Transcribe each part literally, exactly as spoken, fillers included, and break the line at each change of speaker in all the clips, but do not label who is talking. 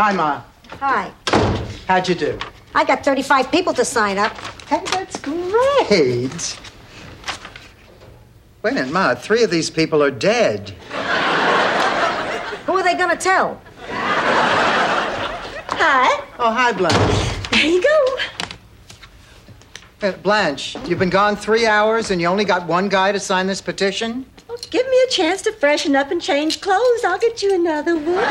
Hi, Ma.
Hi.
How'd you do?
I got thirty-five people to sign up.
Hey, that's great. Wait a minute, Ma. Three of these people are dead.
Who are they going to tell?
Hi.
Oh, hi, Blanche.
There you go.
Uh, Blanche, you've been gone three hours and you only got one guy to sign this petition?
Well, give me a chance to freshen up and change clothes. I'll get you another one.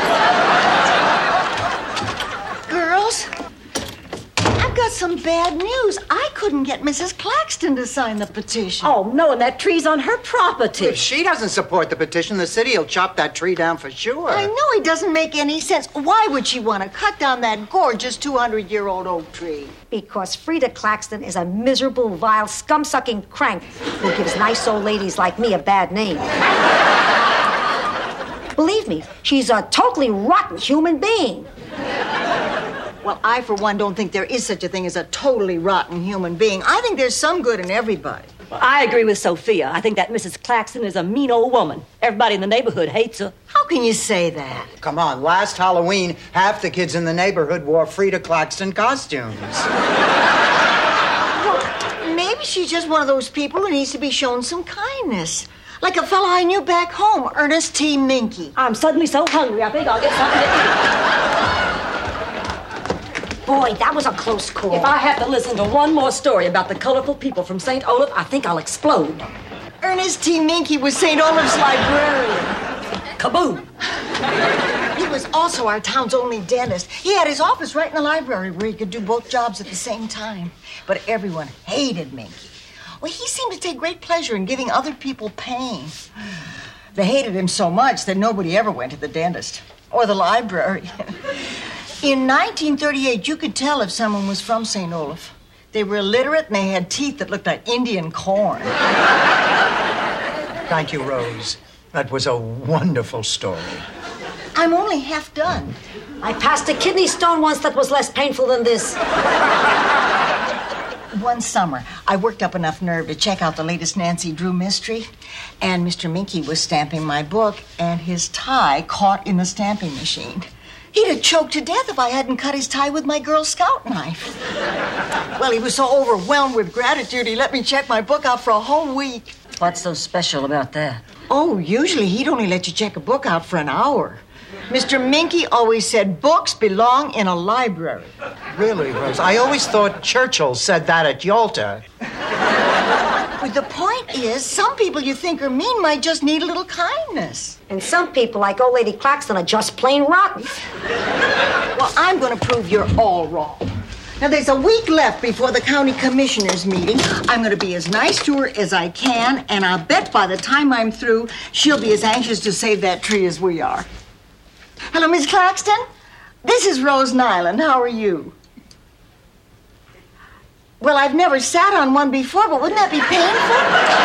Girls, I've got some bad news. I couldn't get Missus Claxton to sign the petition.
Oh, no, and that tree's on her property.
If she doesn't support the petition, the city will chop that tree down for sure.
I know it doesn't make any sense. Why would she want to cut down that gorgeous two hundred year old oak tree?
Because Frida Claxton is a miserable, vile, scum-sucking crank who gives nice old ladies like me a bad name. Believe me, she's a totally rotten human being.
Well, I, for one, don't think there is such a thing as a totally rotten human being. I think there's some good in everybody.
Well, I agree with Sophia. I think that Missus Claxton is a mean old woman. Everybody in the neighborhood hates her.
How can you say that?
Come on, last Halloween, half the kids in the neighborhood wore Frida Claxton costumes.
Well, maybe she's just one of those people who needs to be shown some kindness. Like a fella I knew back home, Ernest T. Minky.
I'm suddenly so hungry, I think I'll get something to eat.
Boy, that was a close call.
If I have to listen to one more story about the colorful people from Saint Olaf, I think I'll explode.
Ernest T. Minky was Saint Olaf's librarian.
Kaboom!
He was also our town's only dentist. He had his office right in the library where he could do both jobs at the same time. But everyone hated Minky. Well, he seemed to take great pleasure in giving other people pain. They hated him so much that nobody ever went to the dentist or the library. In nineteen thirty-eight, you could tell if someone was from Saint Olaf. They were illiterate and they had teeth that looked like Indian corn.
Thank you, Rose. That was a wonderful story.
I'm only half done.
I passed a kidney stone once that was less painful than this.
One summer, I worked up enough nerve to check out the latest Nancy Drew mystery, and Mister Minky was stamping my book, and his tie caught in the stamping machine. He'd have choked to death if I hadn't cut his tie with my Girl Scout knife. Well, he was so overwhelmed with gratitude, he let me check my book out for a whole week.
What's so special about that?
Oh, usually he'd only let you check a book out for an hour. Mister Minky always said books belong in a library.
Really, Rose? I always thought Churchill said that at Yalta.
But the point is, some people you think are mean might just need a little kindness.
And some people, like old lady Claxton, are just plain rotten.
Well, I'm going to prove you're all wrong. Now, there's a week left before the county commissioners' meeting. I'm going to be as nice to her as I can, and I'll bet by the time I'm through, she'll be as anxious to save that tree as we are. Hello, Miss Claxton. This is Rose Nyland. How are you? Well, I've never sat on one before, but wouldn't that be painful?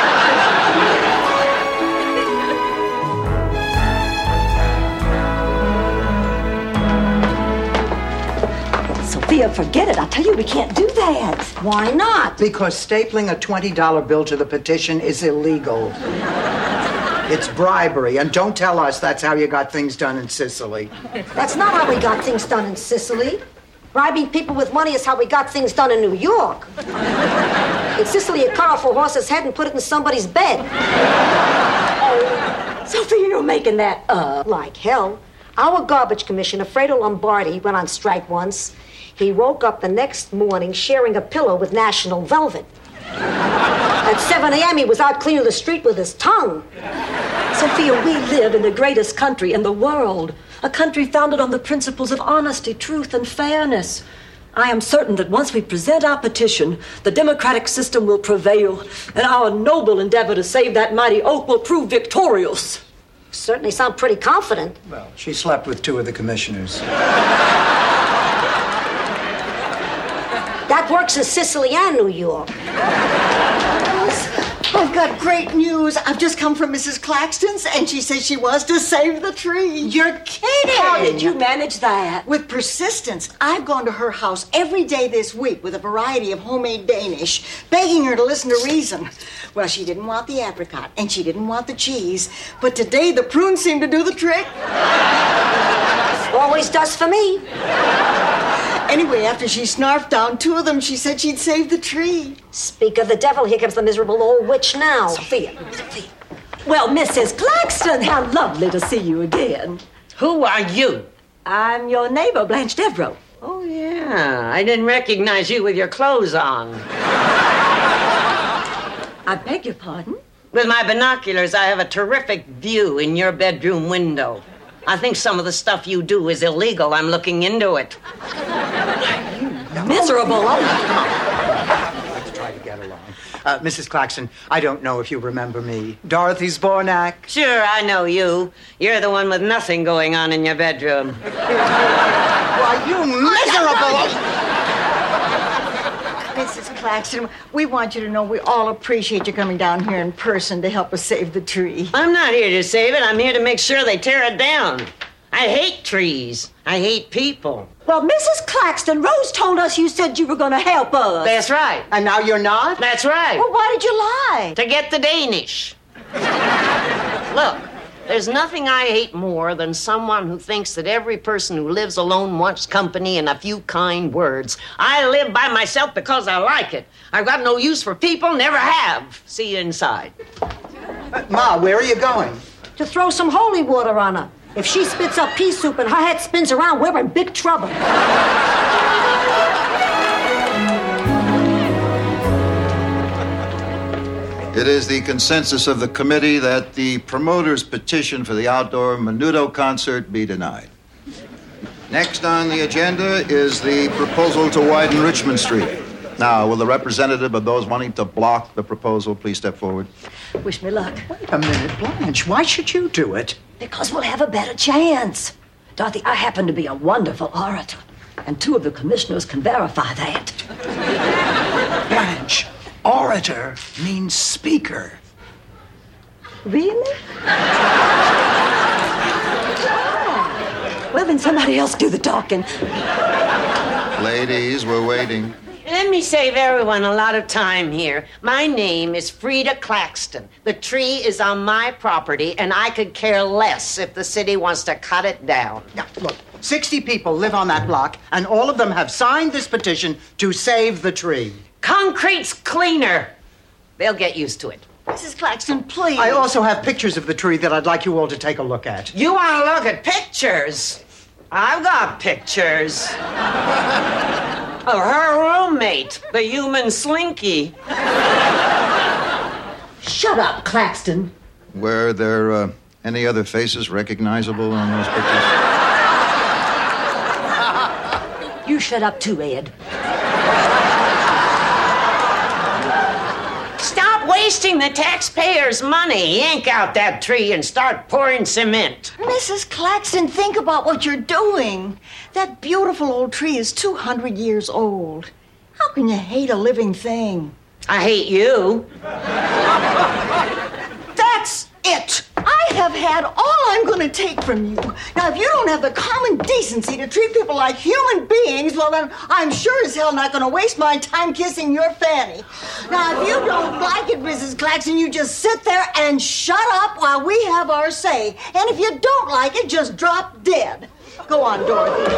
Sophia, forget it. I tell you, we can't do that.
Why not?
Because stapling a twenty dollar bill to the petition is illegal. It's bribery, and don't tell us that's how you got things done in Sicily.
That's not how we got things done in Sicily. Bribing people with money is how we got things done in New York. In Sicily, you cut off a horse's head and put it in somebody's bed.
Oh, Sophia, you're making that up.
Like hell. Our garbage commissioner, Fredo Lombardi, went on strike once. He woke up the next morning sharing a pillow with National Velvet. At seven a.m., he was out cleaning the street with his tongue.
Sophia, we live in the greatest country in the world. A country founded on the principles of honesty, truth, and fairness. I am certain that once we present our petition, the democratic system will prevail, and our noble endeavor to save that mighty oak will prove victorious.
Certainly sound pretty confident.
Well, she slept with two of the commissioners.
That works in Sicily and New York.
I've got great news. I've just come from Missus Claxton's, and she says she wants to save the tree. You're kidding.
How did you manage that?
With persistence. I've gone to her house every day this week with a variety of homemade Danish, begging her to listen to reason. Well, she didn't want the apricot, and she didn't want the cheese, but today the prunes seemed to do the trick.
Oh, Always does for me.
Anyway, after she snarfed down two of them, she said she'd save the tree.
Speak of the devil, here comes the miserable old witch now.
Sophia, Sophia. Well, Missus Claxton, how lovely to see you again.
Who are you?
I'm your neighbor, Blanche Devereaux.
Oh, yeah. I didn't recognize you with your clothes on.
I beg your pardon?
With my binoculars, I have a terrific view in your bedroom window. I think some of the stuff you do is illegal. I'm looking into it.
Miserable.
Let's try to get along. Uh, Missus Claxton, I don't know if you remember me. Dorothy Zbornak.
Sure, I know you. You're the one with nothing going on in your bedroom.
Why, you miserable...
Missus Claxton, we want you to know we all appreciate you coming down here in person to help us save the tree.
I'm not here to save it. I'm here to make sure they tear it down. I hate trees. I hate people.
Well, Missus Claxton, Rose told us you said you were going to help us.
That's right.
And now you're not?
That's right.
Well, why did you lie?
To get the Danish. Look, there's nothing I hate more than someone who thinks that every person who lives alone wants company and a few kind words. I live by myself because I like it. I've got no use for people, never have. See you inside.
Uh, Ma, where are you going?
To throw some holy water on her. If she spits up pea soup and her head spins around, we're in big trouble.
It is the consensus of the committee that the promoter's petition for the outdoor Menudo concert be denied. Next on the agenda is the proposal to widen Richmond Street. Now, will the representative of those wanting to block the proposal please step forward?
Wish me luck.
Wait a minute, Blanche. Why should you do it?
Because we'll have a better chance. Dorothy, I happen to be a wonderful orator, and two of the commissioners can verify that.
Blanche, orator means speaker.
Really? Well, then somebody else do the talking.
Ladies, we're waiting.
Let me save everyone a lot of time here. My name is Frida Claxton. The tree is on my property, and I could care less if the city wants to cut it down.
Now, look, sixty people live on that block, and all of them have signed this petition to save the tree.
Concrete's cleaner. They'll get used to it.
Missus Claxton, please.
I also have pictures of the tree that I'd like you all to take a look at.
You want to look at pictures? I've got pictures. Of her roommate, the human Slinky.
Shut up, Claxton.
Were there uh, any other faces recognizable on those pictures?
You shut up too, Ed.
Stop wasting the taxpayers' money. Yank out that tree and start pouring cement.
Missus Claxton, think about what you're doing. That beautiful old tree is two hundred years old. How can you hate a living thing?
I hate you.
That's it. I have had all I'm going to take from you. Now, if you don't have the common decency to treat people like human beings, well, then I'm sure as hell not going to waste my time kissing your fanny. Now, if you don't like it, Missus Claxton, you just sit there and shut up while we have our say. And if you don't like it, just drop dead. Go on, Dorothy.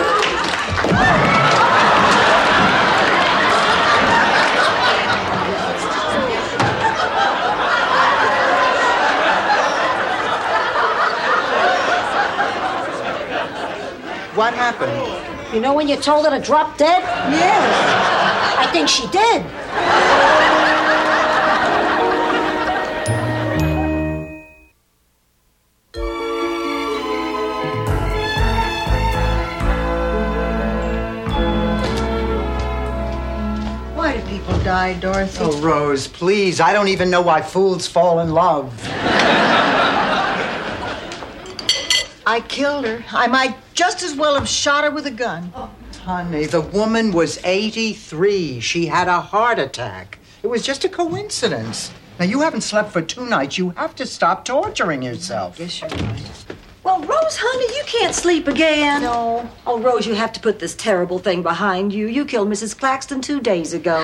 What happened?
You know when you told her to drop dead?
Yes.
I think she did.
Why do people die, Dorothy?
Oh, Rose, please. I don't even know why fools fall in love.
I killed her. I might just as well have shot her with a gun.
Oh, honey, the woman was eighty-three. She had a heart attack. It was just a coincidence. Now, you haven't slept for two nights. You have to stop torturing yourself.
Yes, you're right.
Well, Rose, honey, you can't sleep again.
No.
Oh, Rose, you have to put this terrible thing behind you. You killed Missus Claxton two days ago.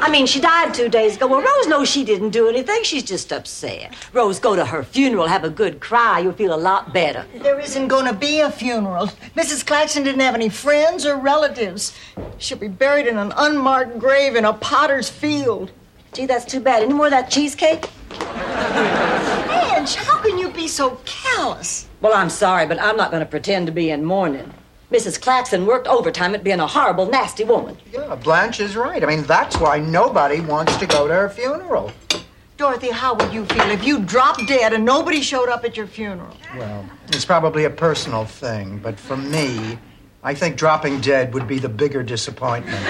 I mean, she died two days ago. Well, Rose knows she didn't do anything. She's just upset. Rose, go to her funeral, have a good cry. You'll feel a lot better.
There isn't going to be a funeral. Missus Claxton didn't have any friends or relatives. She'll be buried in an unmarked grave in a potter's field.
Gee, that's too bad. Any more of that cheesecake?
Ange, how can you be so callous?
Well, I'm sorry, but I'm not going to pretend to be in mourning. Missus Claxton worked overtime at being a horrible, nasty woman.
Yeah, Blanche is right. I mean, that's why nobody wants to go to her funeral.
Dorothy, how would you feel if you dropped dead and nobody showed up at your funeral?
Well, it's probably a personal thing, but for me, I think dropping dead would be the bigger disappointment.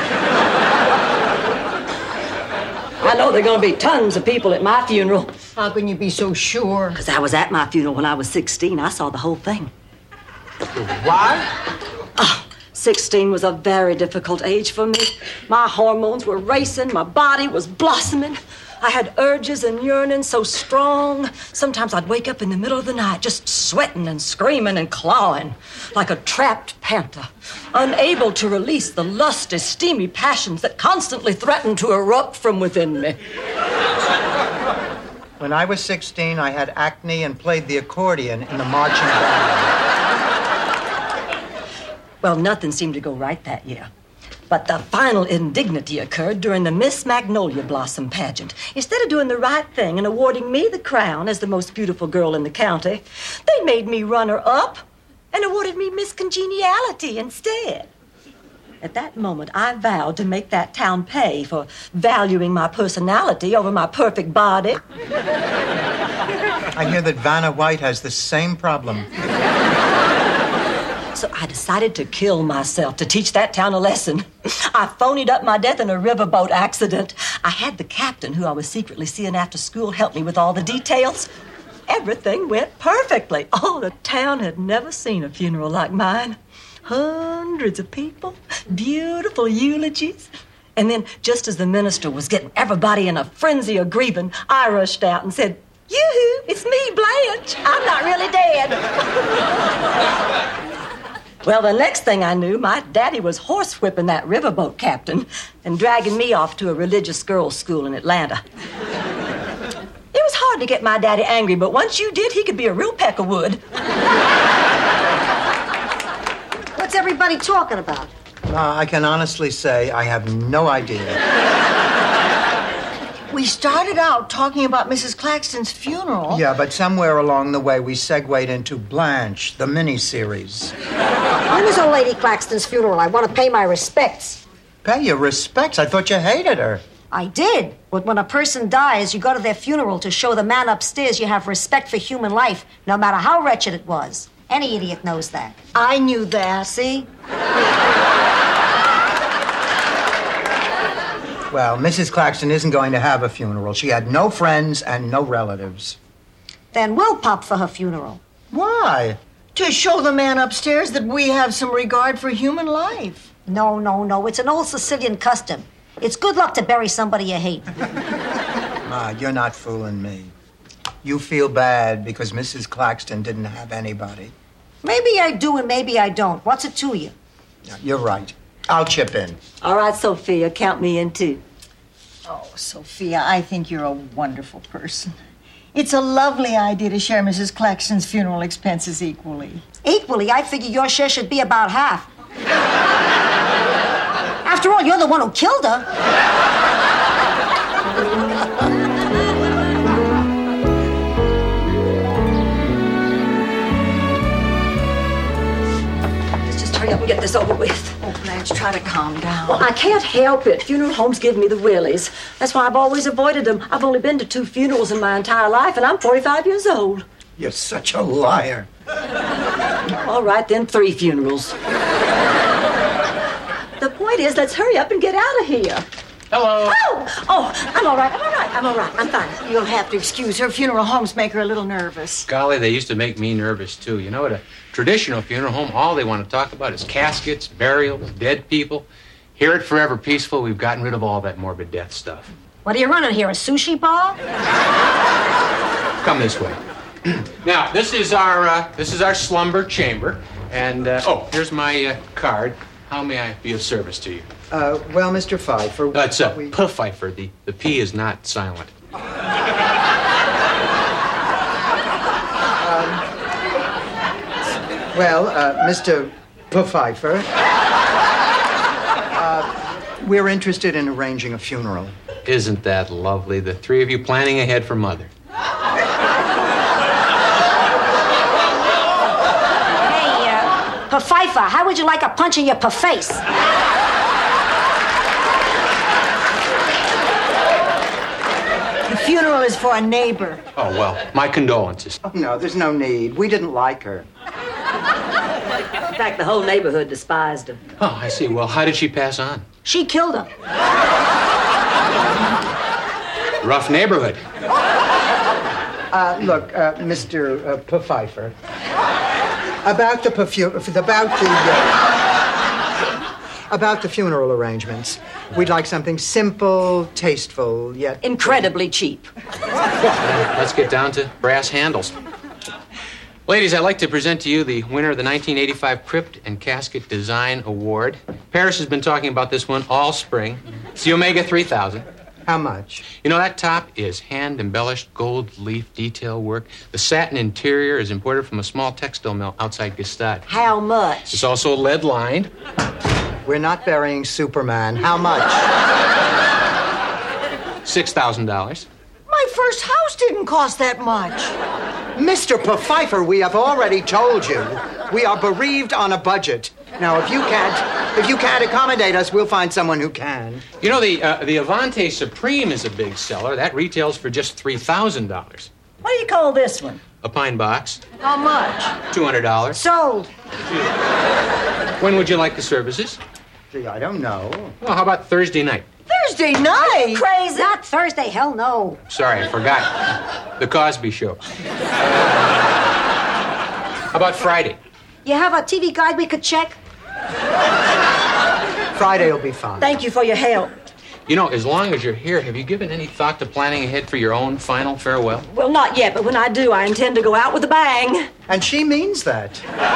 I know there are going to be tons of people at my funeral.
How can you be so sure?
Because I was at my funeral when I was sixteen. I saw the whole thing.
What?
Oh, sixteen was a very difficult age for me. My hormones were racing. My body was blossoming. I had urges and yearnings so strong. Sometimes I'd wake up in the middle of the night just sweating and screaming and clawing like a trapped panther, unable to release the lusty, steamy passions that constantly threatened to erupt from within me.
When I was sixteen, I had acne and played the accordion in the marching band.
Well, nothing seemed to go right that year. But the final indignity occurred during the Miss Magnolia Blossom pageant. Instead of doing the right thing and awarding me the crown as the most beautiful girl in the county, they made me runner-up and awarded me Miss Congeniality instead. At that moment, I vowed to make that town pay for valuing my personality over my perfect body.
I hear that Vanna White has the same problem.
So I decided to kill myself to teach that town a lesson. I phonied up my death in a riverboat accident. I had the captain, who I was secretly seeing after school, help me with all the details. Everything went perfectly. Oh, the town had never seen a funeral like mine. Hundreds of people, beautiful eulogies. And then, just as the minister was getting everybody in a frenzy of grieving, I rushed out and said, "Yoo-hoo, it's me, Blanche. I'm not really dead." Well, the next thing I knew, my daddy was horsewhipping that riverboat captain and dragging me off to a religious girls' school in Atlanta. It was hard to get my daddy angry, but once you did, he could be a real peck of wood.
What's everybody talking about?
Uh, I can honestly say I have no idea.
We started out talking about Missus Claxton's funeral.
Yeah, but somewhere along the way we segued into Blanche, the miniseries.
When is old Lady Claxton's funeral? I want to pay my respects.
Pay your respects? I thought you hated her.
I did. But when a person dies, you go to their funeral to show the man upstairs you have respect for human life, no matter how wretched it was. Any idiot knows that.
I knew that.
See?
Well, Missus Claxton isn't going to have a funeral. She had no friends and no relatives.
Then we'll pop for her funeral.
Why?
To show the man upstairs that we have some regard for human life.
No, no, no. It's an old Sicilian custom. It's good luck to bury somebody you hate.
Ma, you're not fooling me. You feel bad because Missus Claxton didn't have anybody.
Maybe I do and maybe I don't. What's it to you?
You're right. I'll chip in.
All right, Sophia, count me in too.
Oh, Sophia, I think you're a wonderful person. It's a lovely idea to share Missus Claxton's funeral expenses equally.
Equally, I figure your share should be about half. After all, you're the one who killed her.
Hurry up and get this over with.
Oh, Blanche, try to calm down.
Well, I can't help it. Funeral homes give me the willies. That's why I've always avoided them. I've only been to two funerals in my entire life, and I'm forty-five years old.
You're such a liar.
All right, then, three funerals. The point is, let's hurry up and get out of here.
Hello.
Oh, oh, I'm all right, I'm all right, I'm all right, I'm fine.
You'll have to excuse her. Funeral homes make her a little nervous.
Golly, they used to make me nervous, too. You know, at a traditional funeral home, all they want to talk about is caskets, burials, dead people. Here at Forever Peaceful, we've gotten rid of all that morbid death stuff.
What are you running here, a sushi bar?
Come this way. Now, this is our uh, this is our slumber chamber. And, uh, oh, here's my uh, card. How may I be of service to you?
Uh, well, Mister Pfeiffer...
That's uh,
we...
P. Pfeiffer. The, the P is not silent.
Um, well, uh, Mister P. Pfeiffer, uh, we're interested in arranging a funeral.
Isn't that lovely? The three of you planning ahead for Mother.
Per Pfeiffer, how would you like a punch in your per face?
The funeral is for a neighbor.
Oh, well, my condolences.
Oh, no, there's no need. We didn't like her.
In fact, the whole neighborhood despised her.
Oh, I see. Well, how did she pass on?
She killed him.
Rough neighborhood.
Uh, look, uh, Mister Uh, P. Pfeiffer, about the perfume, about the uh, about the funeral arrangements. We'd like something simple, tasteful, yet
Incredibly cheap.
Let's get down to brass handles. Ladies, I'd like to present to you the winner of the nineteen eighty-five Crypt and Casket Design Award. Paris has been talking about this one all spring. It's the Omega three thousand.
How much?
You know, that top is hand-embellished gold leaf detail work. The satin interior is imported from a small textile mill outside Gstaad.
How much?
It's also lead-lined.
We're not burying Superman. How much?
six thousand dollars.
My first house didn't cost that much.
Mister P. Pfeiffer, we have already told you. We are bereaved on a budget. Now, if you can't, if you can't accommodate us, we'll find someone who can.
You know, the uh, the Avante Supreme is a big seller. That retails for just three thousand dollars.
What do you call this one?
A pine box,
How much?
two hundred dollars.
Sold.
When would you like the services?
Gee, I don't know.
Well, how about Thursday night?
Thursday night?
Crazy. Not Thursday. Hell no.
Sorry, I forgot. The Cosby Show. How about Friday?
You have a T V guide we could check?
Friday will be fine.
Thank you for your help.
You know, as long as you're here, have you given any thought to planning ahead for your own final farewell?
Well, not yet, but when I do, I intend to go out with a bang.
And she means that.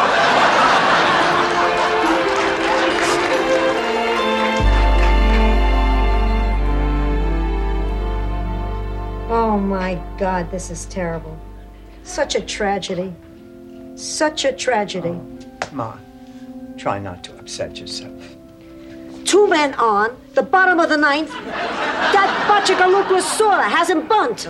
Oh, my God, this is terrible. Such a tragedy. Such a tragedy.
Ma, try not to upset yourself.
Two men on, the bottom of the ninth. That Bachigalukusura hasn't bunt.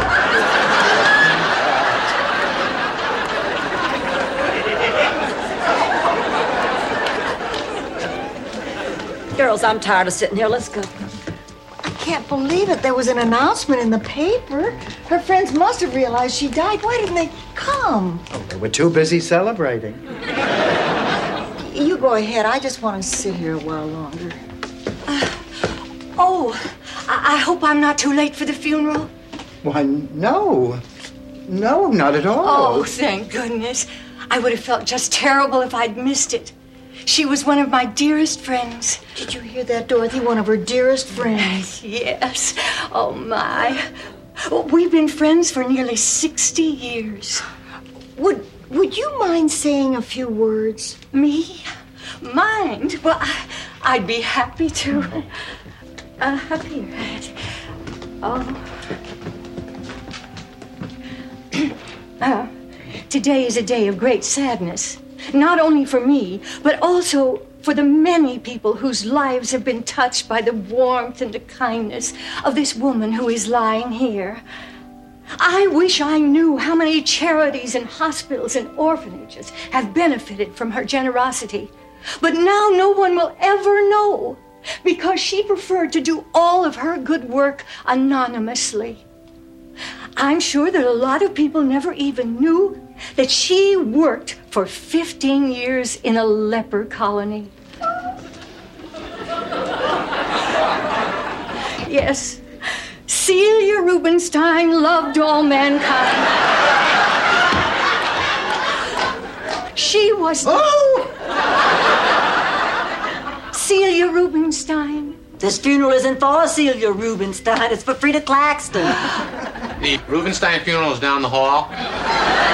Girls, I'm tired of sitting here. Let's go.
I can't believe it. There was an announcement in the paper. Her friends must have realized she died. Why didn't they come?
Oh, they were too busy celebrating.
You go ahead. I just want to sit here a while longer.
Uh, oh, I-, I hope I'm not too late for the funeral.
Why, no. No, not at all.
Oh, thank goodness. I would have felt just terrible if I'd missed it. She was one of my dearest friends.
Did you hear that, Dorothy? One of her dearest friends.
Yes. Oh, my. We've been friends for nearly sixty years.
Would Would you mind saying a few words?
Me? Mind? Well, I, I'd be happy to. Uh, up here. Oh. uh, today is a day of great sadness. Not only for me, but also for the many people whose lives have been touched by the warmth and the kindness of this woman who is lying here. I wish I knew how many charities and hospitals and orphanages have benefited from her generosity. But now no one will ever know, because she preferred to do all of her good work anonymously. I'm sure that a lot of people never even knew that she worked for fifteen years in a leper colony. Yes, Celia Rubinstein loved all mankind. She was...
Oh!
Celia Rubinstein.
This funeral isn't for Celia Rubinstein. It's for Frida Claxton.
The Rubinstein funeral is down the hall.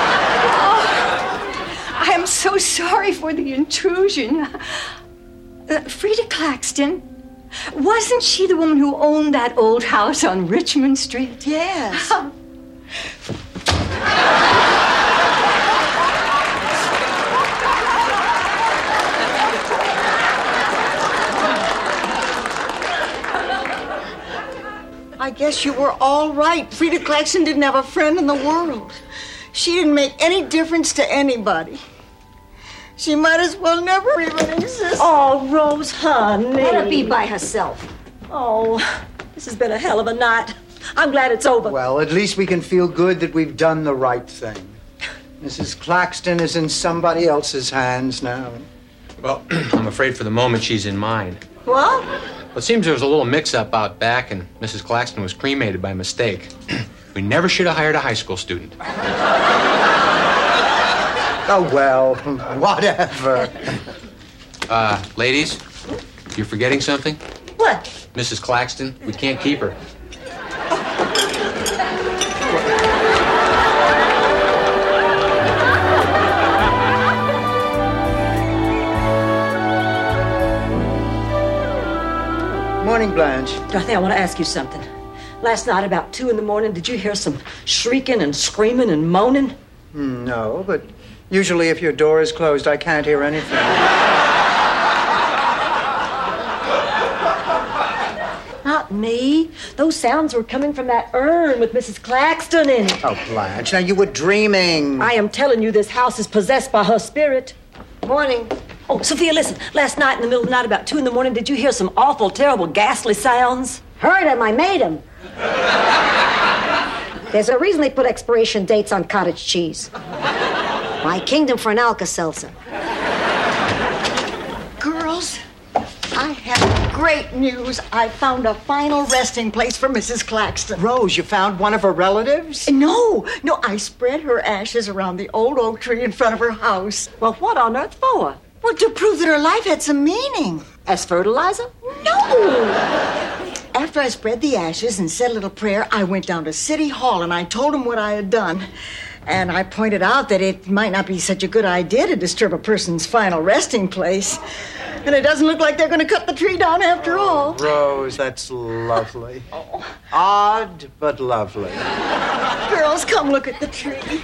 Oh, I am so sorry for the intrusion. Uh, Frida Claxton. Wasn't she the woman who owned that old house on Richmond Street?
Yes. I guess you were all right. Frida Claxton didn't have a friend in the world. She didn't make any difference to anybody. She might as well never even exist.
Oh, Rose, honey.
Let her be by herself.
Oh, this has been a hell of a night. I'm glad it's over.
Well, at least we can feel good that we've done the right thing. Missus Claxton is in somebody else's hands now.
Well, I'm afraid for the moment she's in mine.
What?
Well, it seems there was a little mix-up out back, and Missus Claxton was cremated by mistake. We never should have hired a high school student.
Oh, well, whatever.
Uh, ladies, you're forgetting something?
What?
Missus Claxton, we can't keep her.
Morning, Blanche.
Dorothy, I want to ask you something. Last night, about two in the morning, did you hear some shrieking and screaming and moaning?
Mm, no, but usually if your door is closed, I can't hear anything.
Not me. Those sounds were coming from that urn with Missus Claxton in it.
Oh, Blanche, now you were dreaming.
I am telling you, this house is possessed by her spirit.
Morning.
Oh, Sophia, listen. Last night in the middle of the night, about two in the morning, did you hear some awful, terrible, ghastly sounds?
Heard him, I made him. There's a reason they put expiration dates on cottage cheese. My kingdom for an Alka-Seltzer.
Girls, I have great news. I found a final resting place for Missus Claxton.
Rose, you found one of her relatives?
No, no, I spread her ashes around the old oak tree in front of her house.
Well, what on earth for?
Well, to prove that her life had some meaning.
As fertilizer?
No! After I spread the ashes and said a little prayer, I went down to City Hall and I told them what I had done. And I pointed out that it might not be such a good idea to disturb a person's final resting place. And it doesn't look like they're going to cut the tree down after all.
Rose, that's lovely. Odd, but lovely.
Girls, come look at the tree.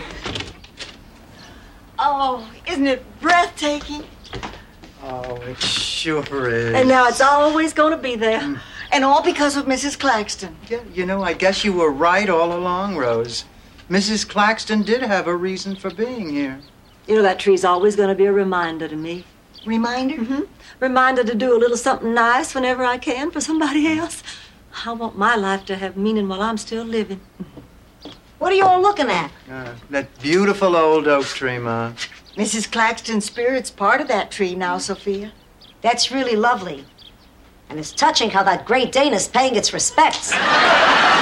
Oh, isn't it breathtaking?
Oh, it sure is.
And now it's always going to be there.
And all because of Missus Claxton.
Yeah, you know, I guess you were right all along, Rose. Missus Claxton did have a reason for being here.
You know, that tree's always going to be a reminder to me.
Reminder?
Mm-hmm. Reminder to do a little something nice whenever I can for somebody else. I want my life to have meaning while I'm still living.
What are you all looking at?
Uh, that beautiful old oak tree, Ma.
Missus Claxton's spirit's part of that tree now, Sophia.
That's really lovely. And it's touching how that Great Dane is paying its respects.